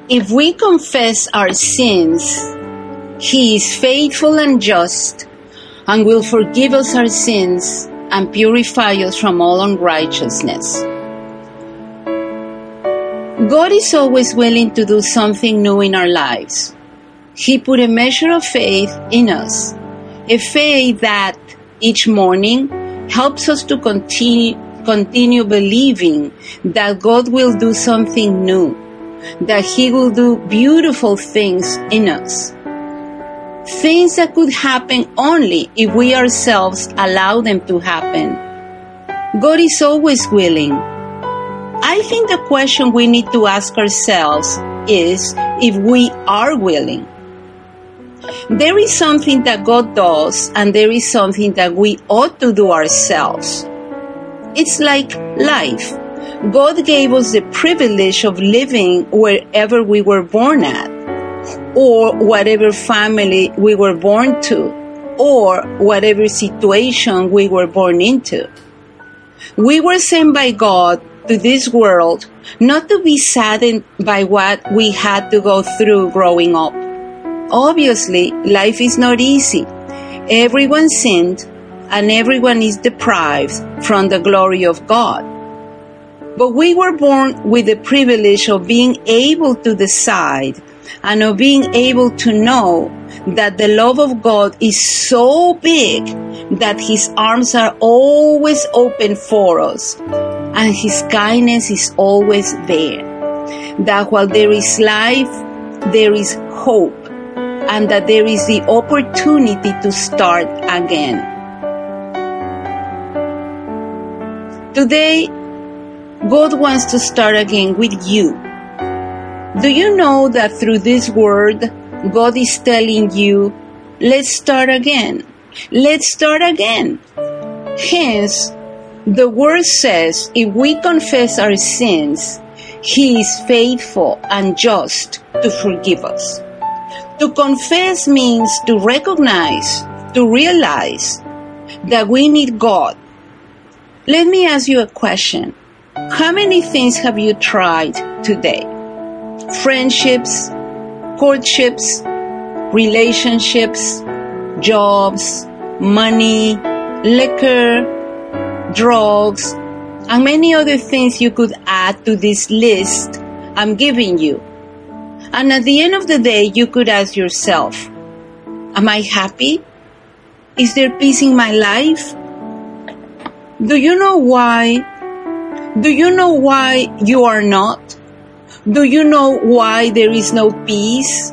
If we confess our sins, He is faithful and just and will forgive us our sins and purify us from all unrighteousness. God is always willing to do something new in our lives. He put a measure of faith in us, a faith that each morning helps us to continue believing that God will do something new, that He will do beautiful things in us. Things that could happen only if we ourselves allow them to happen. God is always willing. I think the question we need to ask ourselves is if we are willing. There is something that God does, and there is something that we ought to do ourselves. It's like life. God gave us the privilege of living wherever we were born at, or whatever family we were born to, or whatever situation we were born into. We were sent by God to this world not to be saddened by what we had to go through growing up. Obviously, life is not easy. Everyone sinned, and everyone is deprived from the glory of God. But we were born with the privilege of being able to decide and of being able to know that the love of God is so big that His arms are always open for us, and His kindness is always there. That while there is life, there is hope, and that there is the opportunity to start again. Today, God wants to start again with you. Do you know that through this word, God is telling you, let's start again. Let's start again. Hence, the word says, if we confess our sins, He is faithful and just to forgive us. To confess means to recognize, to realize that we need God. Let me ask you a question. How many things have you tried today? Friendships, courtships, relationships, jobs, money, liquor, drugs, and many other things you could add to this list I'm giving you. And at the end of the day, you could ask yourself, am I happy? Is there peace in my life? Do you know why? Do you know why you are not? Do you know why there is no peace?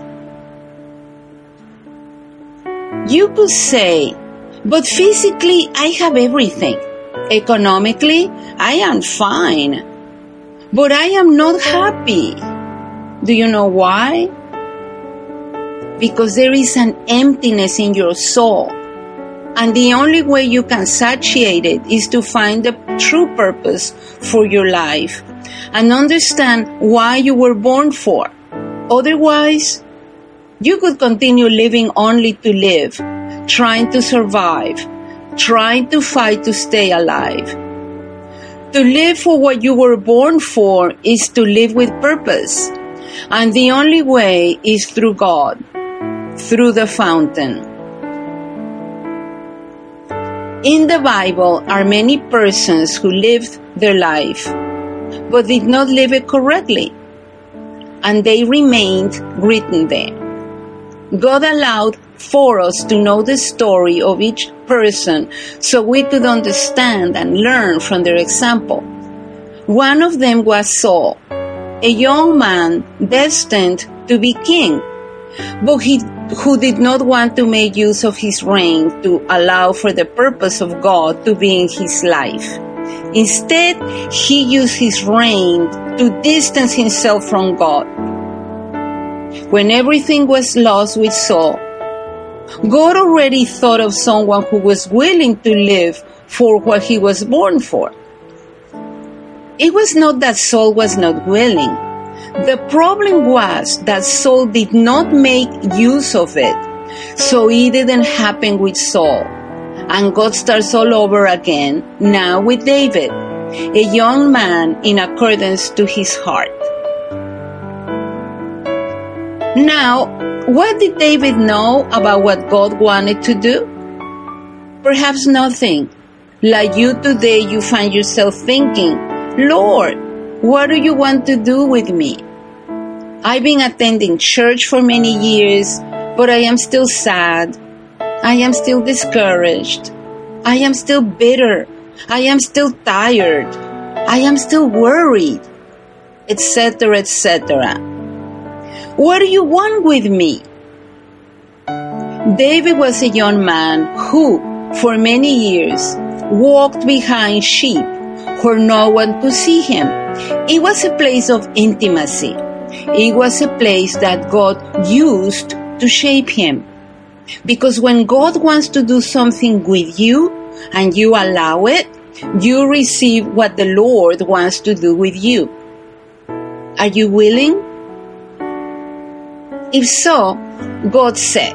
You could say, but physically I have everything. Economically, I am fine. But I am not happy. Do you know why? Because there is an emptiness in your soul. And the only way you can satiate it is to find the true purpose for your life and understand why you were born for. Otherwise, you could continue living only to live, trying to survive, trying to fight to stay alive. To live for what you were born for is to live with purpose. And the only way is through God, through the fountain. In the Bible are many persons who lived their life, but did not live it correctly, and they remained written there. God allowed for us to know the story of each person so we could understand and learn from their example. One of them was Saul, a young man destined to be king, but who did not want to make use of his reign to allow for the purpose of God to be in his life. Instead, he used his reign to distance himself from God. When everything was lost with Saul, God already thought of someone who was willing to live for what he was born for. It was not that Saul was not willing. The problem was that Saul did not make use of it, so it didn't happen with Saul. And God starts all over again, now with David, a young man in accordance to his heart. Now, what did David know about what God wanted to do? Perhaps nothing. Like you today, you find yourself thinking, Lord, what do you want to do with me? I've been attending church for many years, but I am still sad. I am still discouraged. I am still bitter. I am still tired. I am still worried, etc., etc. What do you want with me? David was a young man who, for many years, walked behind sheep where no one could see him. It was a place of intimacy. It was a place that God used to shape him. Because when God wants to do something with you and you allow it, you receive what the Lord wants to do with you. Are you willing? If so, God say.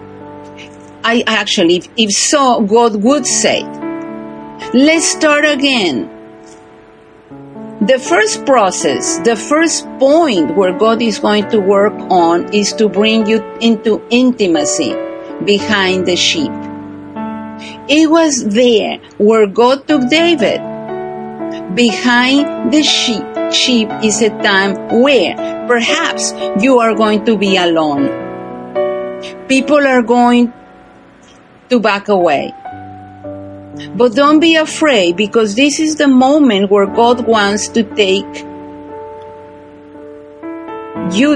If so, God would say, let's start again. The first process, the first point where God is going to work on is to bring you into intimacy behind the sheep. It was there where God took David. Behind the sheep is a time where perhaps you are going to be alone. People are going to back away. But don't be afraid, because this is the moment where God wants to take you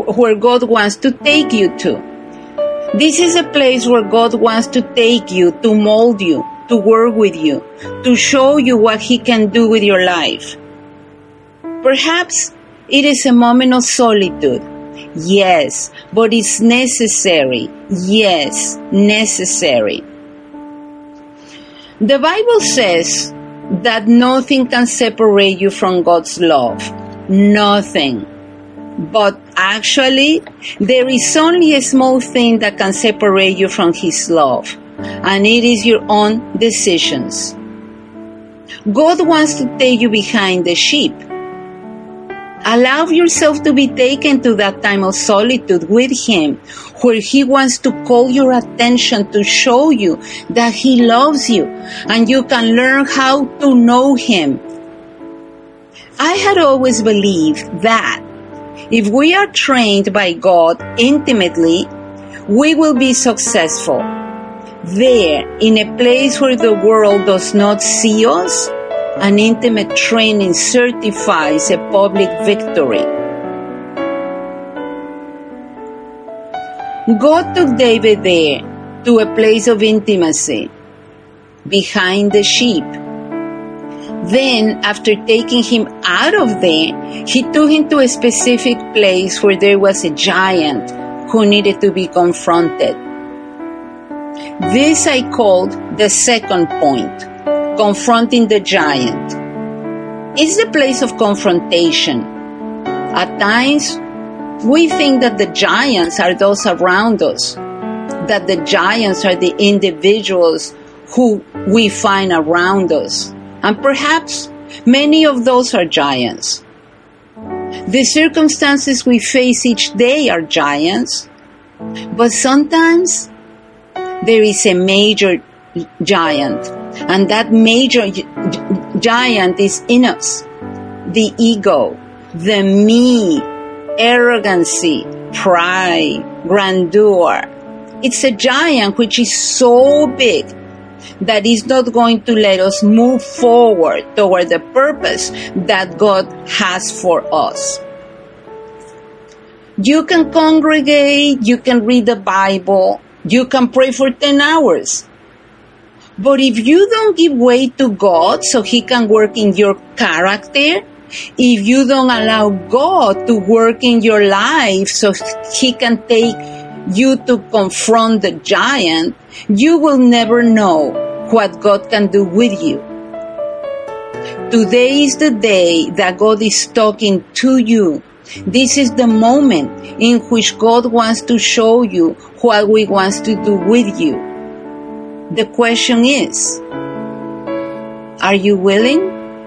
to. This is a place where God wants to take you, to mold you, to work with you, to show you what He can do with your life. Perhaps it is a moment of solitude. Yes, but it's necessary. Yes, necessary. The Bible says that nothing can separate you from God's love. Nothing. But actually, there is only a small thing that can separate you from His love, and it is your own decisions. God wants to take you behind the sheep. Allow yourself to be taken to that time of solitude with Him, where He wants to call your attention to show you that He loves you, and you can learn how to know Him. I had always believed that if we are trained by God intimately, we will be successful. There, in a place where the world does not see us, an intimate training certifies a public victory. God took David there to a place of intimacy, behind the sheep. Then, after taking him out of there, He took him to a specific place where there was a giant who needed to be confronted. This I called the second point, confronting the giant. It's the place of confrontation. At times, we think that the giants are those around us, that the giants are the individuals who we find around us. And perhaps many of those are giants. The circumstances we face each day are giants, but sometimes there is a major giant, and that major giant is in us. The ego, the me, arrogancy, pride, grandeur. It's a giant which is so big that is not going to let us move forward toward the purpose that God has for us. You can congregate, you can read the Bible, you can pray for 10 hours. But if you don't give way to God so He can work in your character, if you don't allow God to work in your life so He can take you to confront the giant, you will never know what God can do with you. Today is the day that God is talking to you. This is the moment in which God wants to show you what He wants to do with you. The question is, are you willing?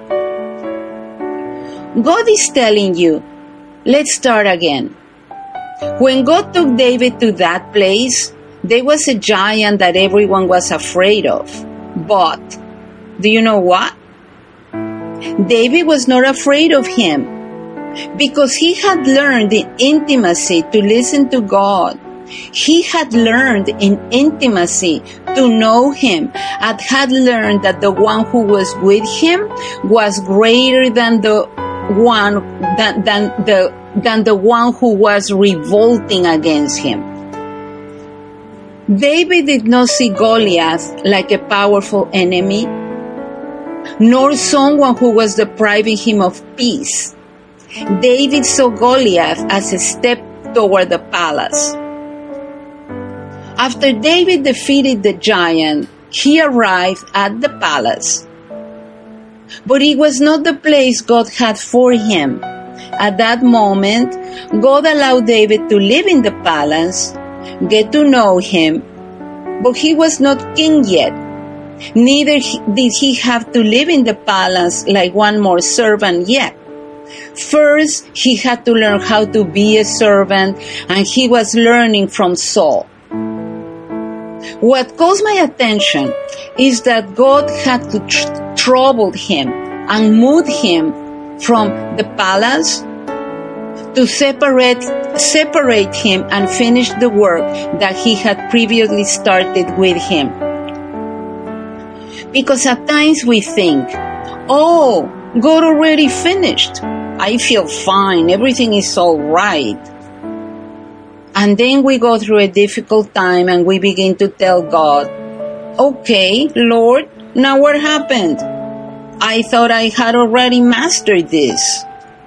God is telling you, let's start again. When God took David to that place, there was a giant that everyone was afraid of. But, do you know what? David was not afraid of him because he had learned in intimacy to listen to God. He had learned in intimacy to know Him and had learned that the one who was with him was greater than the one who was revolting against him. David did not see Goliath like a powerful enemy, nor someone who was depriving him of peace. David saw Goliath as a step toward the palace. After David defeated the giant, he arrived at the palace. But it was not the place God had for him. At that moment, God allowed David to live in the palace, get to know him, but he was not king yet. Neither did he have to live in the palace like one more servant yet. First, he had to learn how to be a servant, and he was learning from Saul. What caused my attention is that God had to trouble him and move him from the palace to separate him and finish the work that he had previously started with him. Because at times we think, oh, God already finished. I feel fine. Everything is all right. And then we go through a difficult time and we begin to tell God, okay, Lord, now what happened? I thought I had already mastered this.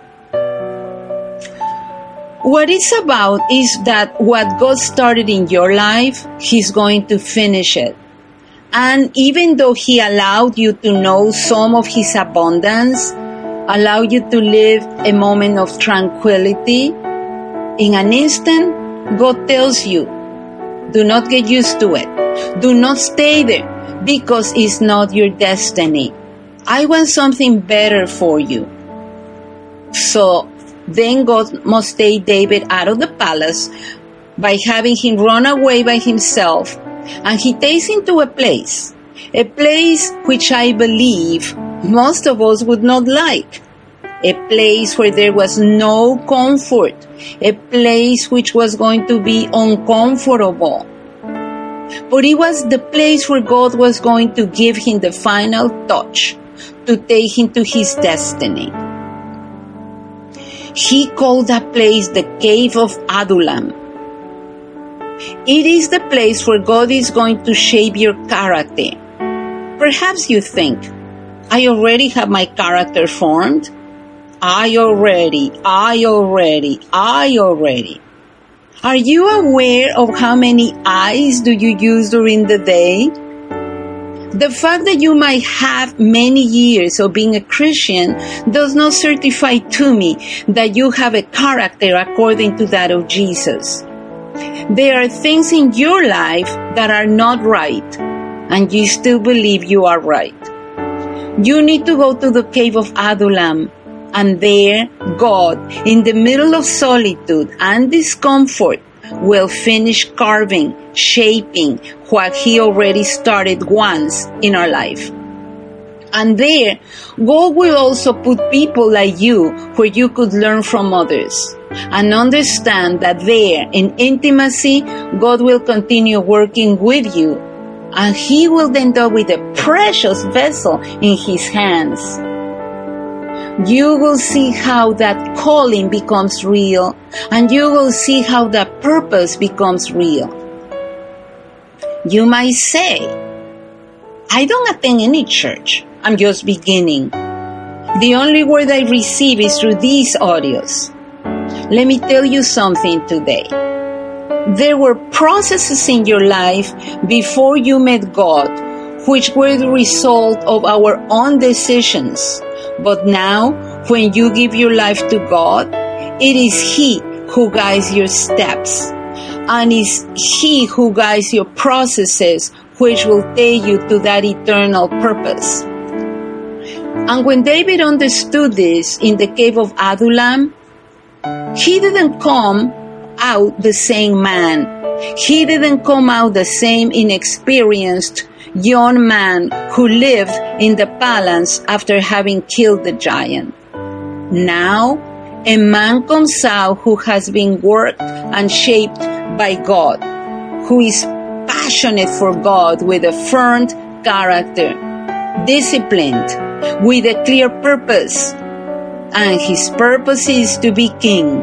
What it's about is that what God started in your life, He's going to finish it. And even though He allowed you to know some of His abundance, allowed you to live a moment of tranquility, in an instant, God tells you, do not get used to it. Do not stay there because it's not your destiny. I want something better for you. So then God must take David out of the palace by having him run away by himself, and He takes him to a place which I believe most of us would not like. A place where there was no comfort, a place which was going to be uncomfortable. But it was the place where God was going to give him the final touch to take him to his destiny. He called that place the Cave of Adullam. It is the place where God is going to shape your character. Perhaps you think, I already have my character formed. I already. Are you aware of how many I's do you use during the day? The fact that you might have many years of being a Christian does not certify to me that you have a character according to that of Jesus. There are things in your life that are not right, and you still believe you are right. You need to go to the Cave of Adullam. And there, God, in the middle of solitude and discomfort, will finish carving, shaping what He already started once in our life. And there, God will also put people like you where you could learn from others and understand that there, in intimacy, God will continue working with you, and He will end up with a precious vessel in His hands. You will see how that calling becomes real, and you will see how that purpose becomes real. You might say, I don't attend any church. I'm just beginning. The only word I receive is through these audios. Let me tell you something today. There were processes in your life before you met God, which were the result of our own decisions. But now, when you give your life to God, it is He who guides your steps, and it's He who guides your processes, which will take you to that eternal purpose. And when David understood this in the Cave of Adullam, he didn't come out the same man. He didn't come out the same inexperienced young man who lived in the palace after having killed the giant. Now, a man comes out who has been worked and shaped by God, who is passionate for God with a firm character, disciplined, with a clear purpose, and his purpose is to be king.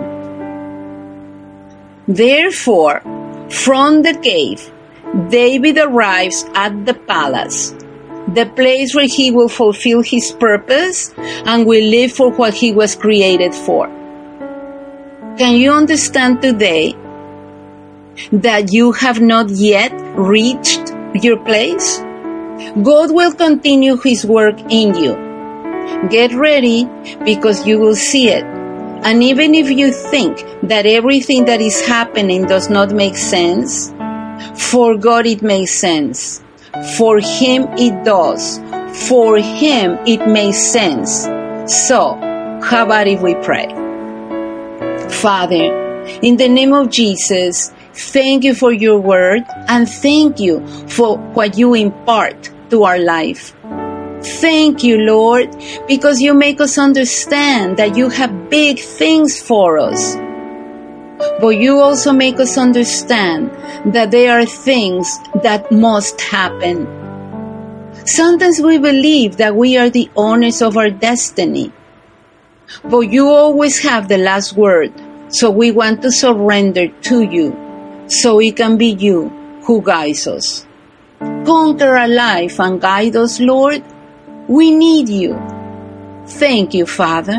Therefore, from the cave, David arrives at the palace, the place where he will fulfill his purpose and will live for what he was created for. Can you understand today that you have not yet reached your place? God will continue his work in you. Get ready because you will see it. And even if you think that everything that is happening does not make sense, for God it makes sense. For him it does. For him it makes sense. So, how about if we pray? Father, in the name of Jesus, thank you for your word and thank you for what you impart to our life. Thank you, Lord, because you make us understand that you have big things for us. But you also make us understand that there are things that must happen. Sometimes we believe that we are the owners of our destiny. But you always have the last word, so we want to surrender to you, so it can be you who guides us. Conquer our life and guide us, Lord. We need you. Thank you, Father.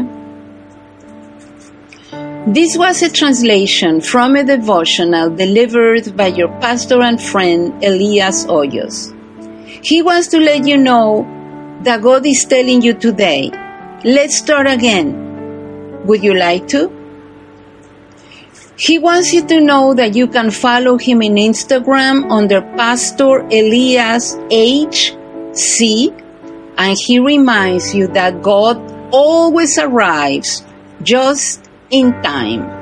This was a translation from a devotional delivered by your pastor and friend, Elias Hoyos. He wants to let you know that God is telling you today, let's start again. Would you like to? He wants you to know that you can follow him in Instagram under Pastor Elias HC, and he reminds you that God always arrives just in time.